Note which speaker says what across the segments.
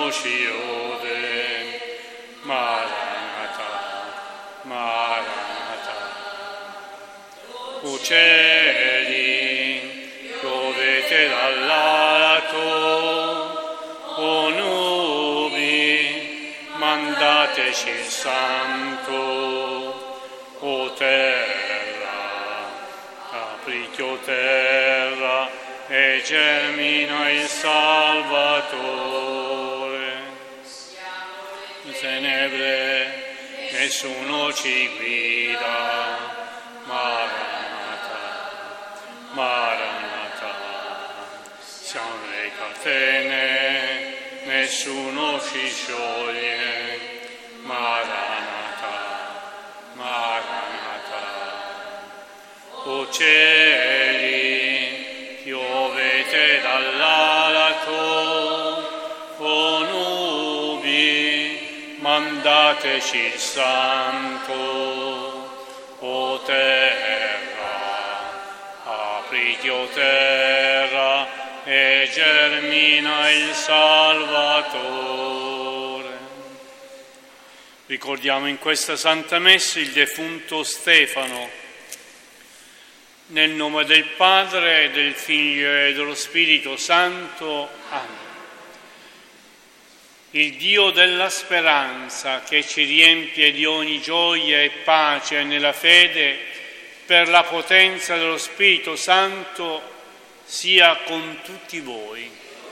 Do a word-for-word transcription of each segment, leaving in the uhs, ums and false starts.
Speaker 1: ci ode, Maranatha, Maranatha. Uccelli, piovete dall'alto, o nubi, mandateci il Santo, o terra, apricchio terra, e germina il Salvatore. In tenebre nessuno ci guida, Maranatha, Maranatha. Siamo le catene, nessuno ci scioglie, Maranatha, Maranatha. O cieli, piovete dall'alto, o nubi, mandateci il Santo, o terra, apricchio terra, e germina il Salvatore. Ricordiamo in questa Santa Messa il defunto Stefano. Nel nome del Padre, del Figlio e dello Spirito Santo. Amen. Il Dio della speranza, che ci riempie di ogni gioia e pace nella fede, per la potenza dello Spirito Santo, sia con tutti voi.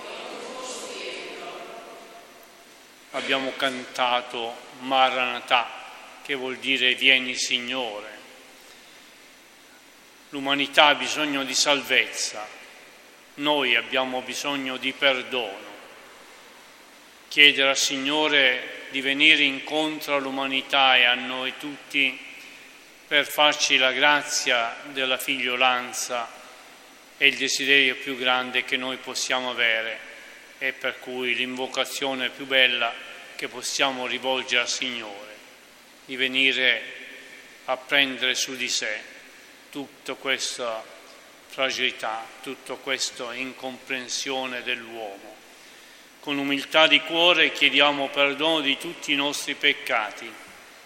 Speaker 1: Abbiamo cantato Maranatha, che vuol dire vieni Signore. L'umanità ha bisogno di salvezza, noi abbiamo bisogno di perdono. Chiedere al Signore di venire incontro all'umanità e a noi tutti per farci la grazia della figliolanza è il desiderio più grande che noi possiamo avere e per cui l'invocazione più bella che possiamo rivolgere al Signore, di venire a prendere su di sé tutta questa fragilità, tutta questa incomprensione dell'uomo. Con umiltà di cuore chiediamo perdono di tutti i nostri peccati.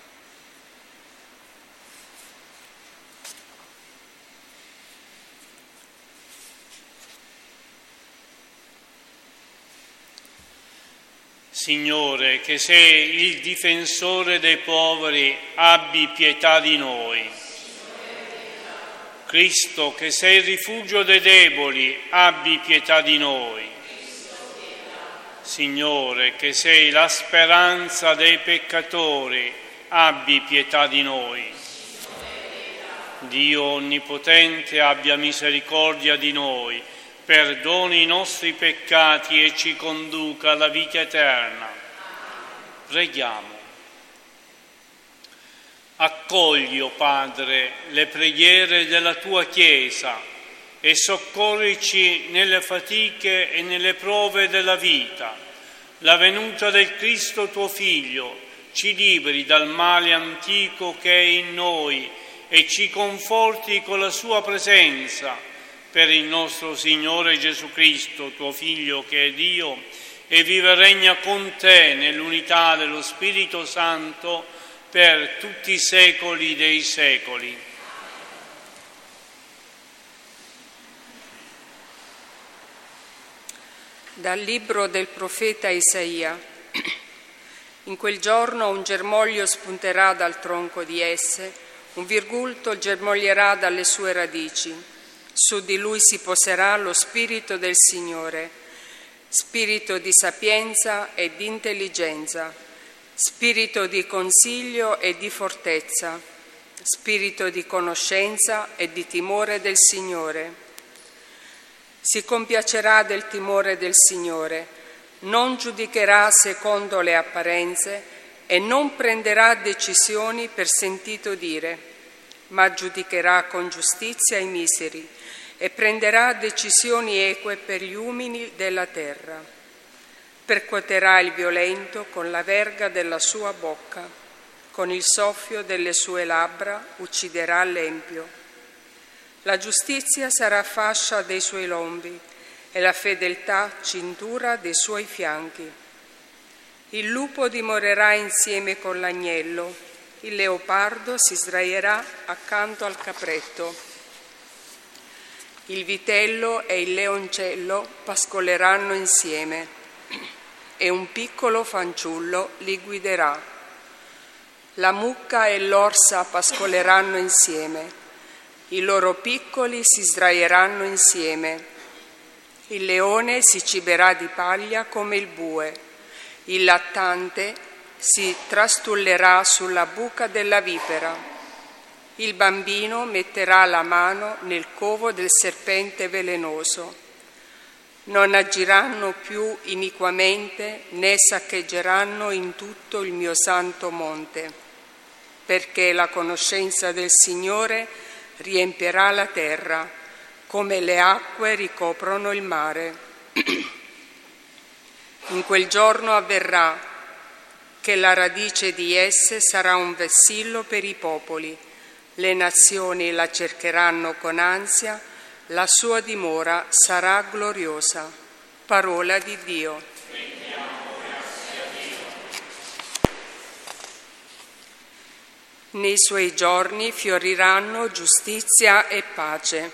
Speaker 1: Signore, che sei il difensore dei poveri, abbi pietà di noi. Cristo, che sei il rifugio dei deboli, abbi pietà di noi. Signore, che sei la speranza dei peccatori, abbi pietà di noi. Dio Onnipotente, abbia misericordia di noi, perdoni i nostri peccati e ci conduca alla vita eterna. Preghiamo. Accogli, o Padre, le preghiere della tua Chiesa e soccorrici nelle fatiche e nelle prove della vita. La venuta del Cristo tuo Figlio ci liberi dal male antico che è in noi e ci conforti con la sua presenza. Per il nostro Signore Gesù Cristo, tuo Figlio, che è Dio, e vive e regna con te nell'unità dello Spirito Santo per tutti i secoli dei secoli.
Speaker 2: Dal libro del profeta Isaia. In quel giorno un germoglio spunterà dal tronco di esse, un virgulto germoglierà dalle sue radici. Su di lui si poserà lo Spirito del Signore, Spirito di sapienza e di intelligenza, Spirito di consiglio e di fortezza, Spirito di conoscenza e di timore del Signore. Si compiacerà del timore del Signore, non giudicherà secondo le apparenze e non prenderà decisioni per sentito dire, ma giudicherà con giustizia i miseri e prenderà decisioni eque per gli umili della terra. Percuoterà il violento con la verga della sua bocca, con il soffio delle sue labbra ucciderà l'empio. La giustizia sarà fascia dei suoi lombi e la fedeltà cintura dei suoi fianchi. Il lupo dimorerà insieme con l'agnello, il leopardo si sdraierà accanto al capretto. Il vitello e il leoncello pascoleranno insieme e un piccolo fanciullo li guiderà. La mucca e l'orsa pascoleranno insieme, i loro piccoli si sdraieranno insieme. Il leone si ciberà di paglia come il bue, il lattante si trastullerà sulla buca della vipera. Il bambino metterà la mano nel covo del serpente velenoso. Non agiranno più iniquamente né saccheggeranno in tutto il mio santo monte, perché la conoscenza del Signore riempirà la terra, come le acque ricoprono il mare. In quel giorno avverrà che la radice di esse sarà un vessillo per i popoli. Le nazioni la cercheranno con ansia, la sua dimora sarà gloriosa. Parola di Dio. Nei suoi giorni fioriranno giustizia e pace.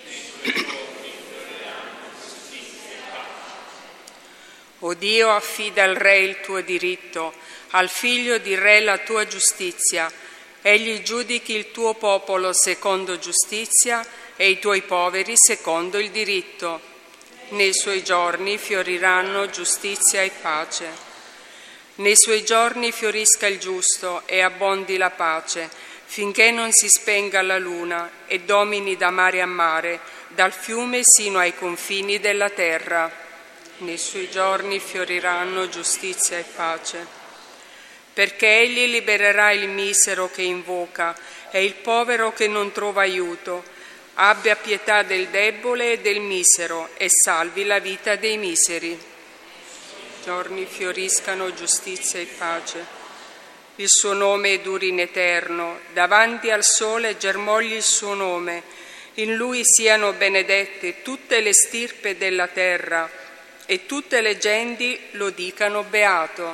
Speaker 2: O Dio, affida al Re il tuo diritto, al figlio di Re la tua giustizia. Egli giudichi il tuo popolo secondo giustizia e i tuoi poveri secondo il diritto. Nei suoi giorni fioriranno giustizia e pace. Nei suoi giorni fiorisca il giusto e abbondi la pace, finché non si spenga la luna e domini da mare a mare, dal fiume sino ai confini della terra. Nei suoi giorni fioriranno giustizia e pace. Perché egli libererà il misero che invoca e il povero che non trova aiuto. Abbia pietà del debole e del misero e salvi la vita dei miseri. Giorni fioriscano giustizia e pace. Il suo nome duri in eterno, davanti al sole germogli il suo nome. In lui siano benedette tutte le stirpe della terra e tutte le genti lo dicano beato.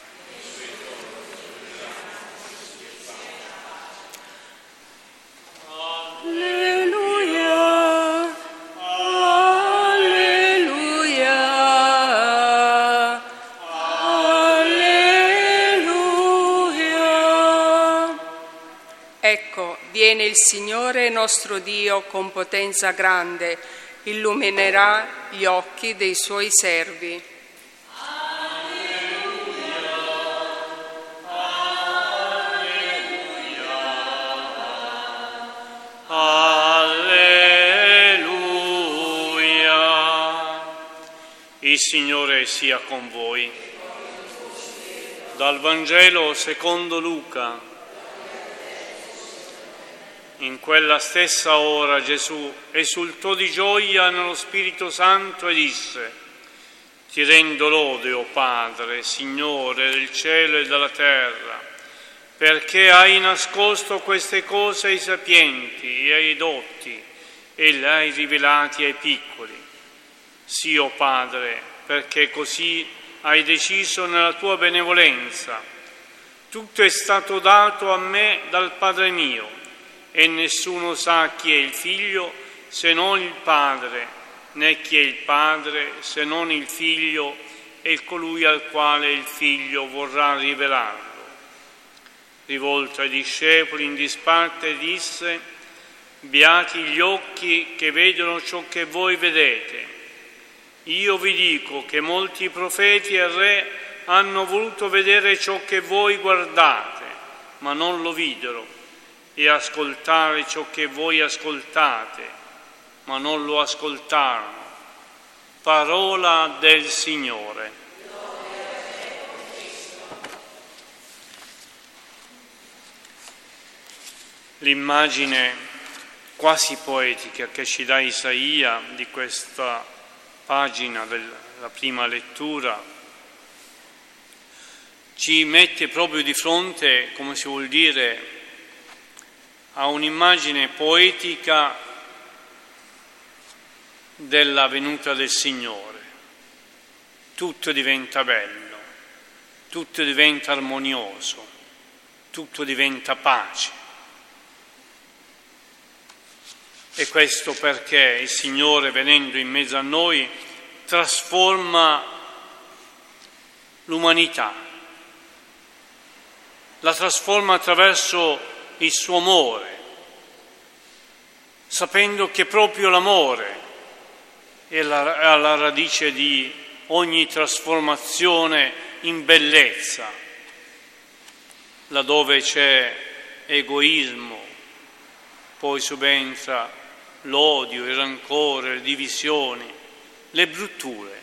Speaker 2: Alleluia, alleluia, alleluia. Ecco, viene il Signore nostro Dio con potenza grande, illuminerà gli occhi dei suoi servi.
Speaker 1: Alleluia, alleluia, alleluia. Il Signore sia con voi. Dal Vangelo secondo Luca. In quella stessa ora Gesù esultò di gioia nello Spirito Santo e disse: Ti rendo lode, o Padre, Signore del cielo e della terra, perché hai nascosto queste cose ai sapienti e ai dotti e le hai rivelati ai piccoli. Sì, o Padre, perché così hai deciso nella tua benevolenza. Tutto è stato dato a me dal Padre mio, e nessuno sa chi è il Figlio se non il Padre, né chi è il Padre se non il Figlio e colui al quale il Figlio vorrà rivelarlo. Rivolto ai discepoli in disparte disse: Beati gli occhi che vedono ciò che voi vedete. Io vi dico che molti profeti e re hanno voluto vedere ciò che voi guardate, ma non lo videro, e ascoltare ciò che voi ascoltate, ma non lo ascoltarono. Parola del Signore. L'immagine quasi poetica che ci dà Isaia di questa pagina della prima lettura ci mette proprio di fronte, come si vuol dire, a un'immagine poetica della venuta del Signore. Tutto diventa bello, tutto diventa armonioso, tutto diventa pace. E questo perché il Signore, venendo in mezzo a noi, trasforma l'umanità, la trasforma attraverso il suo amore, sapendo che proprio l'amore è la, è alla radice di ogni trasformazione in bellezza. Laddove c'è egoismo, poi subentra l'odio, il rancore, le divisioni, le brutture.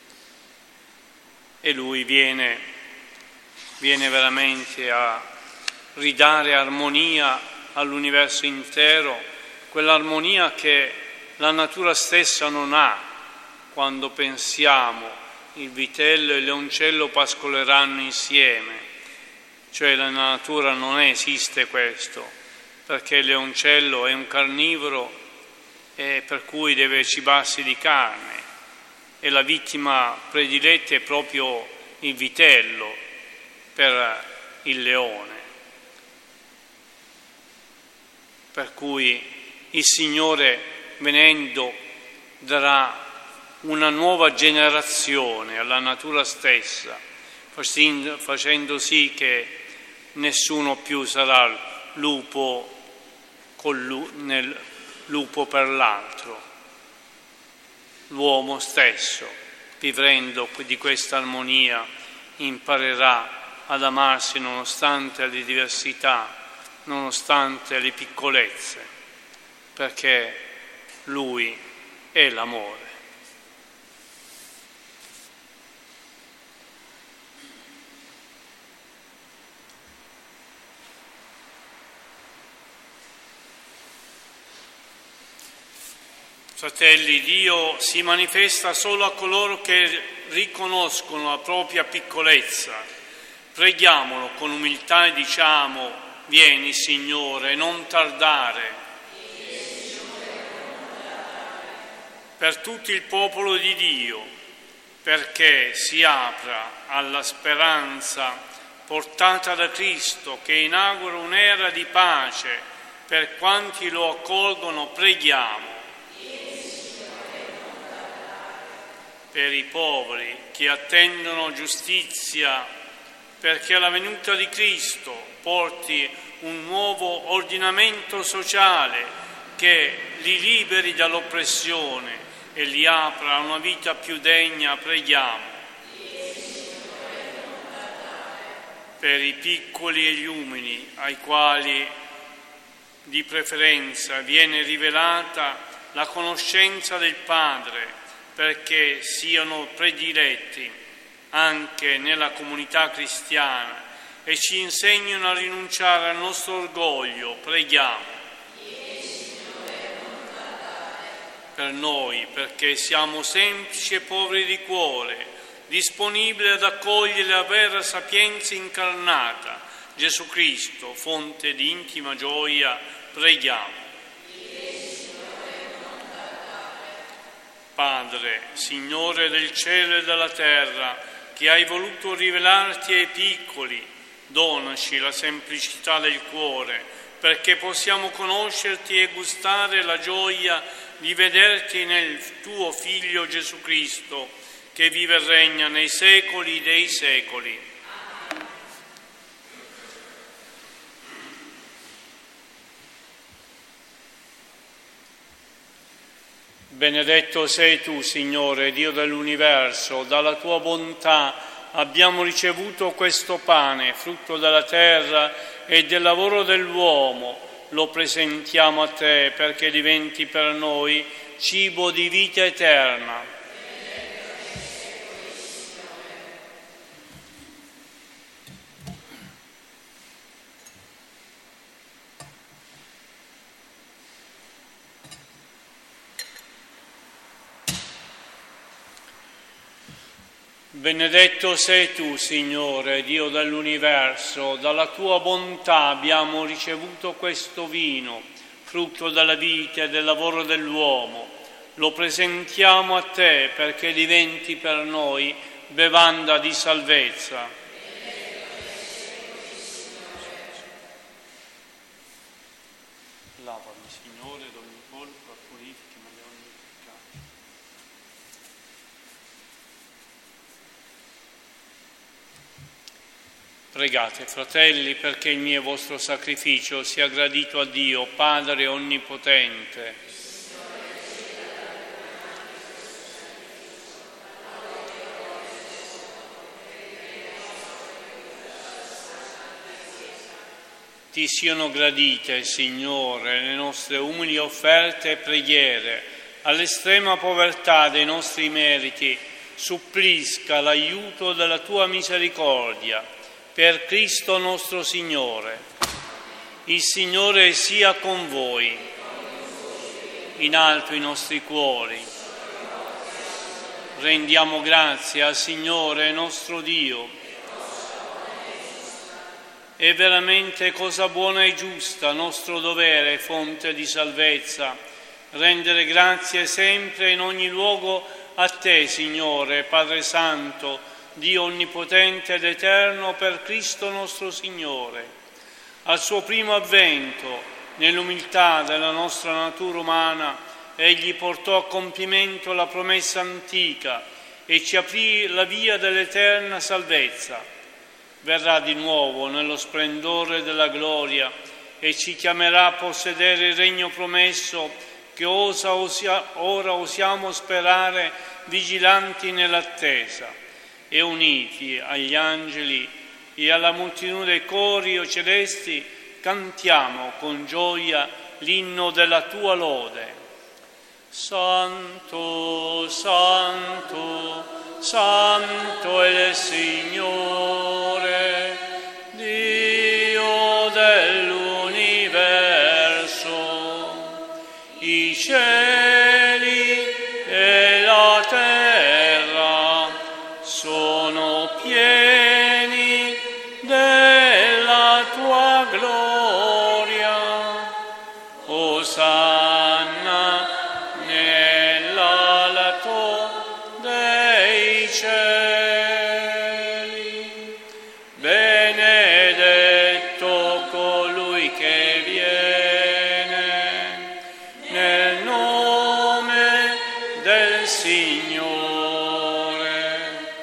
Speaker 1: E Lui viene, viene veramente a ridare armonia all'universo intero, quell'armonia che la natura stessa non ha. Quando pensiamo il vitello e il leoncello pascoleranno insieme, cioè nella natura non esiste questo, perché il leoncello è un carnivoro e per cui deve cibarsi di carne, e la vittima prediletta è proprio il vitello per il leone. Per cui il Signore, venendo, darà una nuova generazione alla natura stessa, facendo sì che nessuno più sarà lupo col lu- nel lupo per l'altro. L'uomo stesso, vivendo di questa armonia, imparerà ad amarsi nonostante le diversità, nonostante le piccolezze, perché Lui è l'amore. Fratelli, Dio si manifesta solo a coloro che riconoscono la propria piccolezza. Preghiamolo con umiltà e diciamo: vieni, Signore, non tardare. Per tutto il popolo di Dio, perché si apra alla speranza portata da Cristo, che inaugura un'era di pace per quanti lo accolgono, preghiamo. Per i poveri che attendono giustizia, perché la venuta di Cristo porti un nuovo ordinamento sociale che li liberi dall'oppressione e li apra a una vita più degna, preghiamo. Per i piccoli e gli umili, ai quali di preferenza viene rivelata la conoscenza del Padre, perché siano prediletti anche nella comunità cristiana e ci insegnino a rinunciare al nostro orgoglio, preghiamo. Per noi, perché siamo semplici e poveri di cuore, disponibili ad accogliere la vera sapienza incarnata, Gesù Cristo, fonte di intima gioia, preghiamo. Padre, Signore del cielo e della terra, che hai voluto rivelarti ai piccoli, donaci la semplicità del cuore, perché possiamo conoscerti e gustare la gioia di vederti nel tuo Figlio Gesù Cristo, che vive e regna nei secoli dei secoli. Benedetto sei tu, Signore, Dio dell'universo, dalla tua bontà abbiamo ricevuto questo pane, frutto della terra e del lavoro dell'uomo. Lo presentiamo a te perché diventi per noi cibo di vita eterna. Benedetto sei tu, Signore, Dio dell'universo, dalla tua bontà abbiamo ricevuto questo vino, frutto della vita e del lavoro dell'uomo. Lo presentiamo a te perché diventi per noi bevanda di salvezza. Pregate, fratelli, perché il mio e vostro sacrificio sia gradito a Dio, Padre Onnipotente. Ti siano gradite, Signore, le nostre umili offerte e preghiere, all'estrema povertà dei nostri meriti, supplisca l'aiuto della Tua misericordia, per Cristo nostro Signore. Il Signore sia con voi, in alto i nostri cuori. Rendiamo grazie al Signore nostro Dio. È veramente cosa buona e giusta, nostro dovere, fonte di salvezza, rendere grazie sempre in ogni luogo a Te, Signore, Padre Santo, Dio Onnipotente ed Eterno, per Cristo nostro Signore. Al suo primo avvento, nell'umiltà della nostra natura umana, Egli portò a compimento la promessa antica e ci aprì la via dell'eterna salvezza. Verrà di nuovo nello splendore della gloria e ci chiamerà a possedere il regno promesso che osa, osia, ora osiamo sperare vigilanti nell'attesa e uniti agli angeli e alla moltitudine dei cori celesti cantiamo con gioia l'inno della Tua lode. Santo, Santo, Santo è il Signore, Dio dell'universo, i cieli e la terra sono pieni della Tua gloria. Osanna nell'alto dei cieli, benedetto colui che viene nel nome del Signore.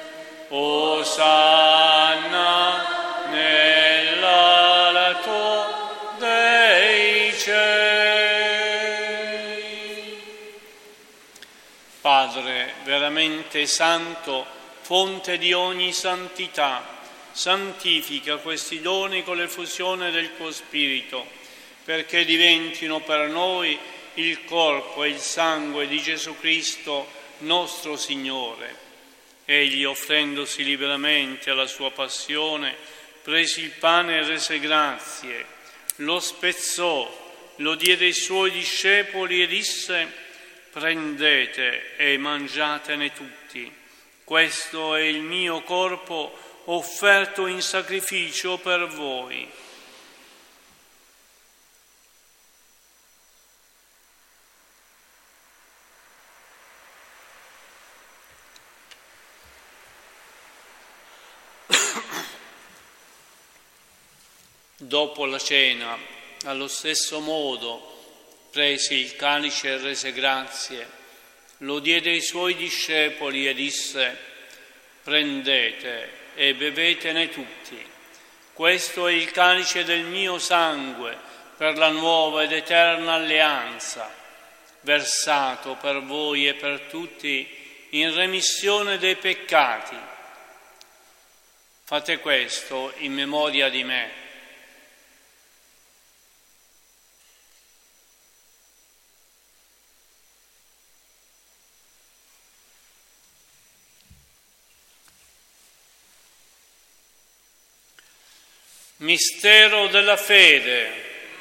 Speaker 1: Osanna nell'alto dei cieli. Padre veramente santo, fonte di ogni santità, santifica questi doni con l'effusione del Tuo Spirito, perché diventino per noi il corpo e il sangue di Gesù Cristo, nostro Signore. Egli, offrendosi liberamente alla sua passione, prese il pane e rese grazie, lo spezzò, lo diede ai Suoi discepoli e disse: prendete e mangiatene tutti, questo è il mio corpo offerto in sacrificio per voi. Dopo la cena, allo stesso modo, prese il calice e rese grazie, lo diede ai Suoi discepoli e disse: prendete e bevetene tutti, questo è il calice del mio sangue per la nuova ed eterna alleanza, versato per voi e per tutti in remissione dei peccati. Fate questo in memoria di me. Mistero della fede.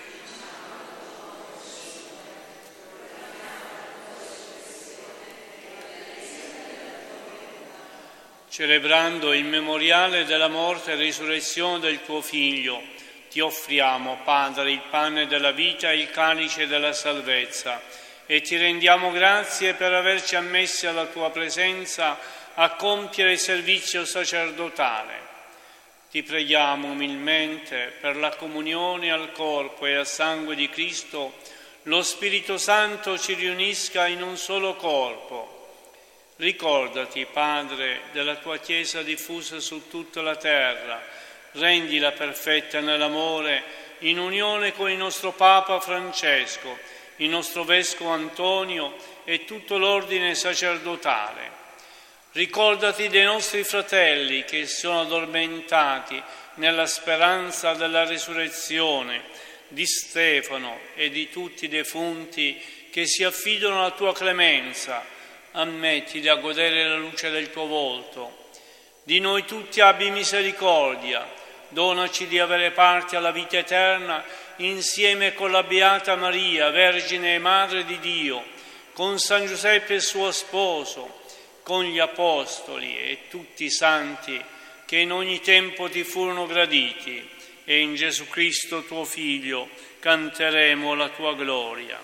Speaker 1: Celebrando il memoriale della morte e risurrezione del Tuo Figlio, Ti offriamo, Padre, il pane della vita e il calice della salvezza, e Ti rendiamo grazie per averci ammessi alla Tua presenza a compiere il servizio sacerdotale. Ti preghiamo umilmente per la comunione al corpo e al sangue di Cristo, lo Spirito Santo ci riunisca in un solo corpo. Ricordati, Padre, della Tua Chiesa diffusa su tutta la terra rendila perfetta nell'amore, in unione con il nostro Papa Francesco, il nostro Vescovo Antonio e tutto l'ordine sacerdotale. Ricordati dei nostri fratelli che sono addormentati nella speranza della risurrezione, di Stefano e di tutti i defunti che si affidano alla tua clemenza. Ammettili a godere la luce del tuo volto. Di noi tutti abbi misericordia, donaci di avere parte alla vita eterna insieme con la Beata Maria, Vergine e Madre di Dio, con San Giuseppe suo sposo, con gli Apostoli e tutti i santi che in ogni tempo ti furono graditi, e in Gesù Cristo tuo Figlio canteremo la tua gloria.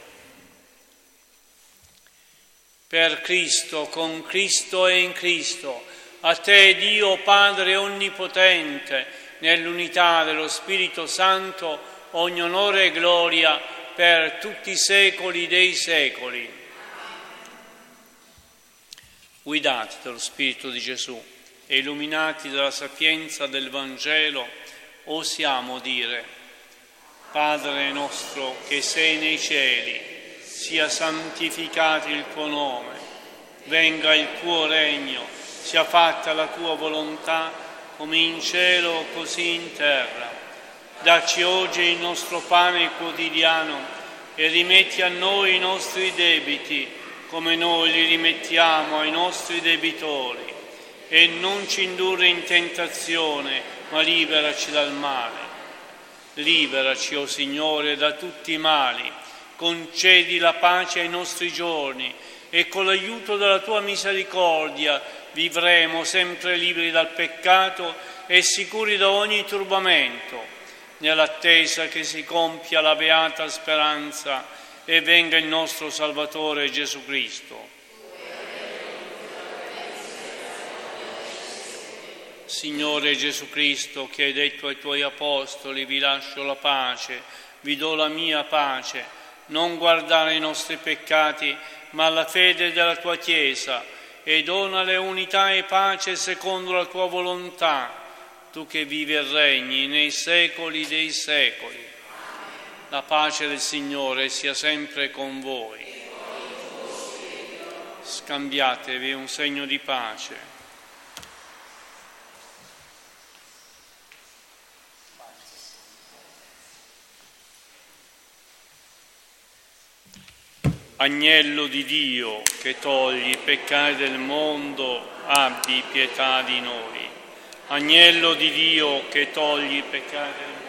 Speaker 1: Per Cristo, con Cristo e in Cristo, a te Dio Padre Onnipotente, nell'unità dello Spirito Santo, ogni onore e gloria per tutti i secoli dei secoli. Guidati dallo Spirito di Gesù e illuminati dalla sapienza del Vangelo, osiamo dire: Padre nostro che sei nei cieli, sia santificato il tuo nome, venga il tuo regno, sia fatta la tua volontà, come in cielo così in terra. Dacci oggi il nostro pane quotidiano e rimetti a noi i nostri debiti, come noi li rimettiamo ai nostri debitori, e non ci indurre in tentazione, ma liberaci dal male. Liberaci, o Signore, da tutti i mali, concedi la pace ai nostri giorni e con l'aiuto della tua misericordia vivremo sempre liberi dal peccato e sicuri da ogni turbamento, nell'attesa che si compia la beata speranza e venga il nostro Salvatore Gesù Cristo. Signore Gesù Cristo, che hai detto ai tuoi apostoli: vi lascio la pace, vi do la mia pace, non guardare i nostri peccati, ma alla fede della tua Chiesa, e donale unità e pace secondo la tua volontà, tu che vivi e regni nei secoli dei secoli. La pace del Signore sia sempre con voi. Scambiatevi un segno di pace. Agnello di Dio che togli i peccati del mondo, abbi pietà di noi. Agnello di Dio che togli i peccati del mondo.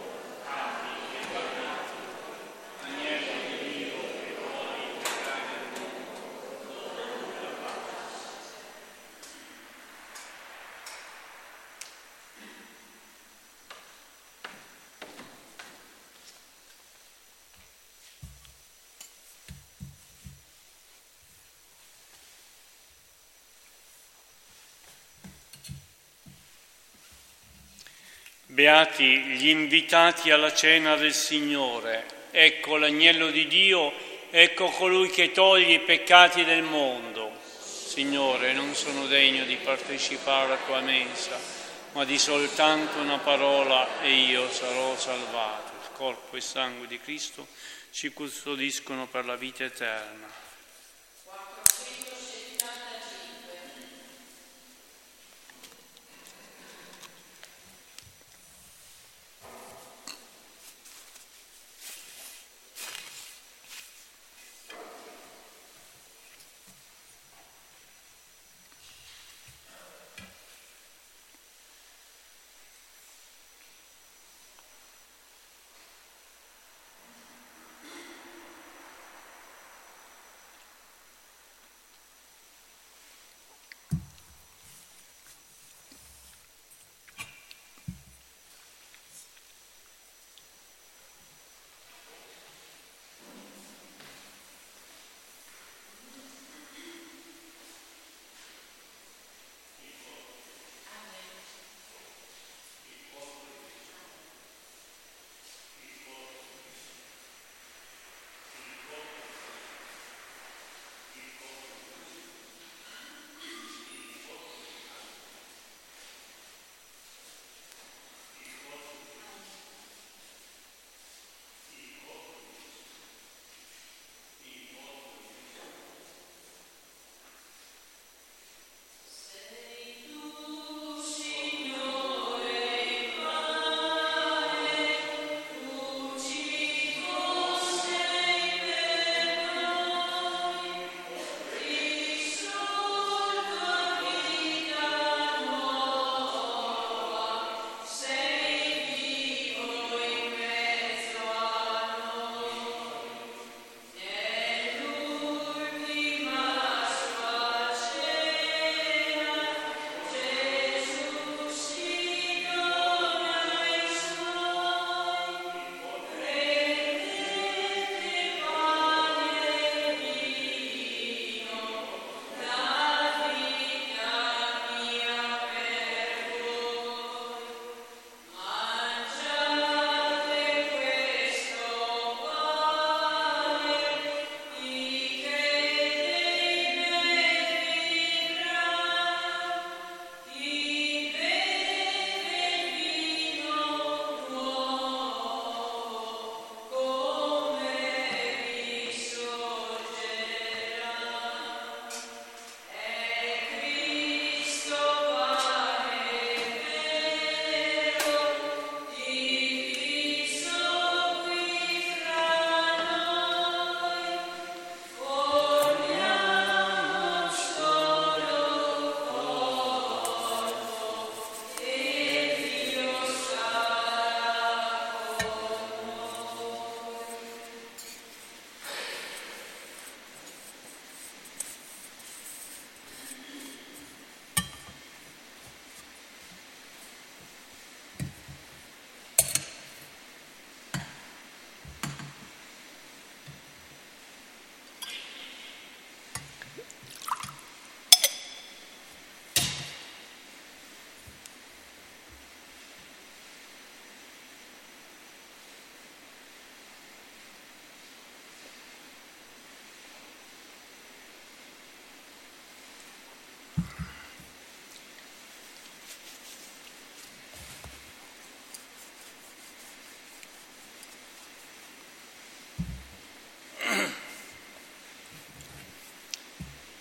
Speaker 1: Beati gli invitati alla cena del Signore. Ecco l'agnello di Dio, ecco colui che toglie i peccati del mondo. Signore, non sono degno di partecipare alla tua mensa, ma di soltanto una parola e io sarò salvato. Il corpo e il sangue di Cristo ci custodiscono per la vita eterna.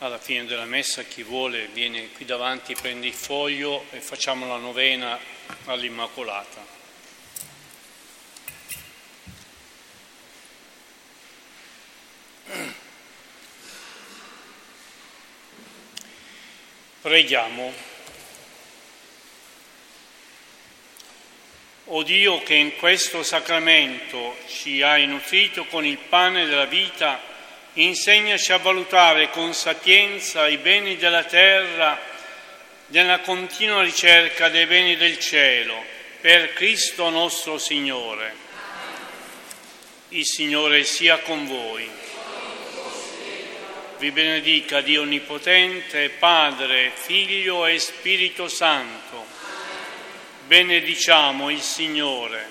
Speaker 1: alla fine della messa chi vuole viene qui davanti, prende il foglio e facciamo la novena all'Immacolata. Preghiamo. O Dio, che in questo sacramento ci hai nutrito con il pane della vita, insegnaci a valutare con sapienza i beni della terra nella continua ricerca dei beni del cielo, per Cristo nostro Signore. Il Signore sia con voi. Vi benedica Dio Onnipotente, Padre, Figlio e Spirito Santo. Benediciamo il Signore.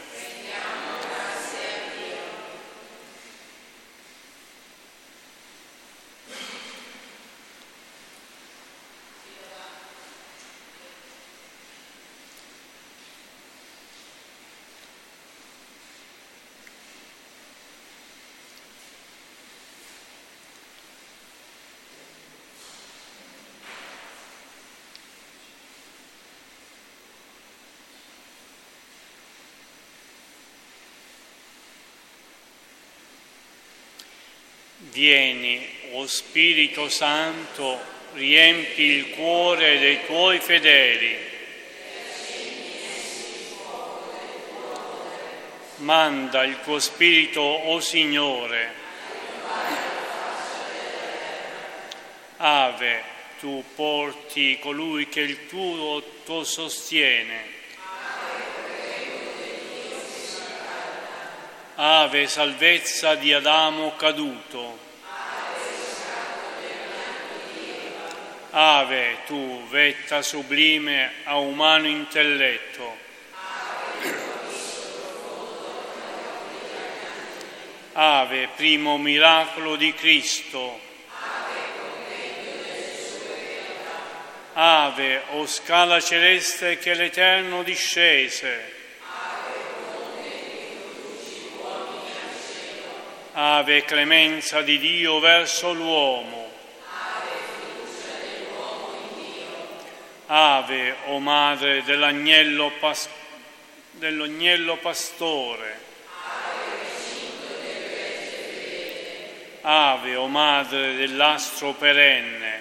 Speaker 1: Vieni, o Spirito Santo, riempi il cuore dei tuoi fedeli. Manda il tuo Spirito, o Signore. Ave, tu porti colui che il tuo, tuo sostiene. Ave, salvezza di Adamo caduto. Ave, tu, vetta sublime a umano intelletto. Ave, primo miracolo di Cristo. Ave, o scala celeste che l'Eterno discese. Ave, clemenza di Dio verso l'uomo. Ave, o madre dell'agnello, pas- dell'agnello pastore. Ave, o madre dell'astro perenne.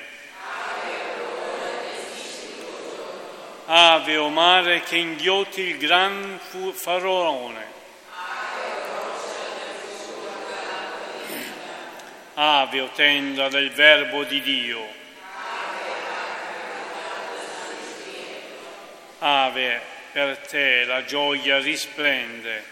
Speaker 1: Ave, o mare che inghiotti il gran faraone. Ave, o tenda del Verbo di Dio. Ave, per te la gioia risplende.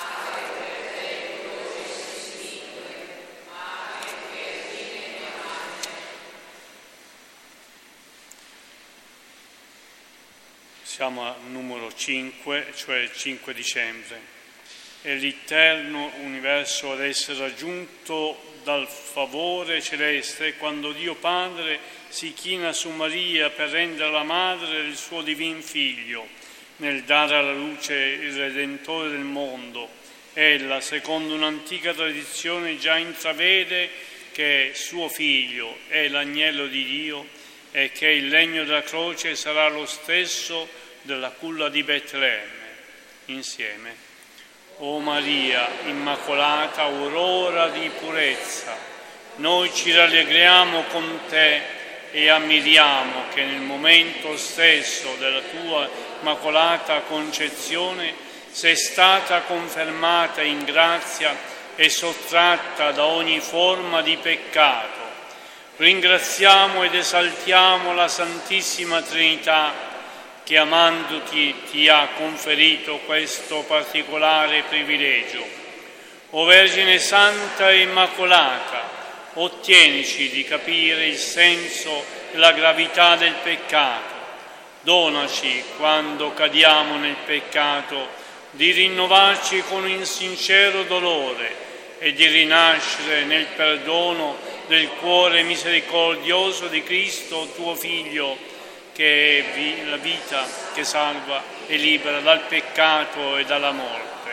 Speaker 1: Siamo al numero cinque, cioè il cinque dicembre. È l'eterno universo ad essere raggiunto dal favore celeste quando Dio Padre si china su Maria per renderla madre del suo divin Figlio, nel dare alla luce il Redentore del mondo. Ella, secondo un'antica tradizione, già intravede che suo Figlio è l'agnello di Dio e che il legno della croce sarà lo stesso della culla di Betlemme. Insieme. O Maria, Immacolata, aurora di purezza, noi ci rallegriamo con te e ammiriamo che nel momento stesso della tua Immacolata concezione sei stata confermata in grazia e sottratta da ogni forma di peccato. Ringraziamo ed esaltiamo la Santissima Trinità che amandoti ti ha conferito questo particolare privilegio. O Vergine Santa e Immacolata, ottienici di capire il senso e la gravità del peccato. Donaci, quando cadiamo nel peccato, di rinnovarci con un sincero dolore e di rinascere nel perdono del cuore misericordioso di Cristo, tuo Figlio, che è la vita che salva e libera dal peccato e dalla morte.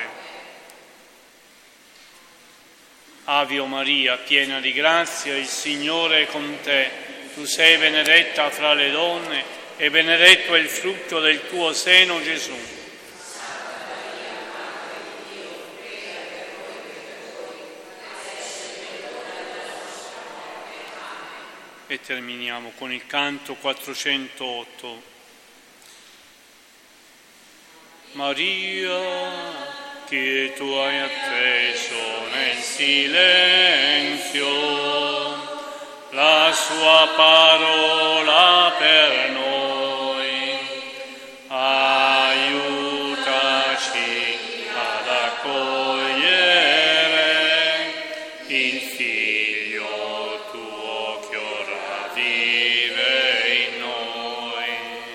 Speaker 1: Ave Maria, piena di grazia, il Signore è con te. Tu sei benedetta fra le donne e benedetto è il frutto del tuo seno, Gesù. E terminiamo con il canto quattrocentootto. Maria, che tu hai atteso nel silenzio la sua parola per noi, aiutaci ad accogliere il Figlio tuo che ora vive in noi.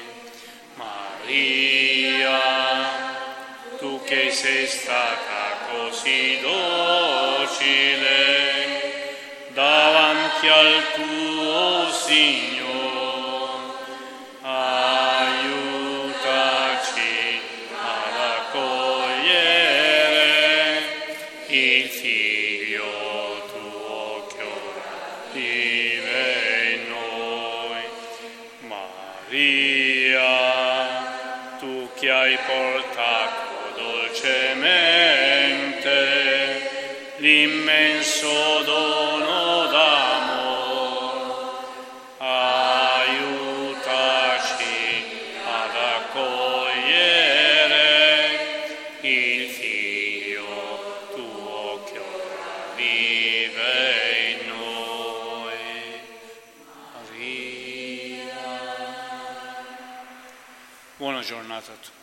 Speaker 1: Maria, tu che sei stata così docile davanti al tuo Signore, aiutaci ad accogliere il Figlio tuo che ora vive in noi. Maria, tu che hai portato dolcemente l'immenso dono d'amore, aiutaci ad accogliere il Figlio tuo che ora vive in noi. Maria. Buona giornata a tutti.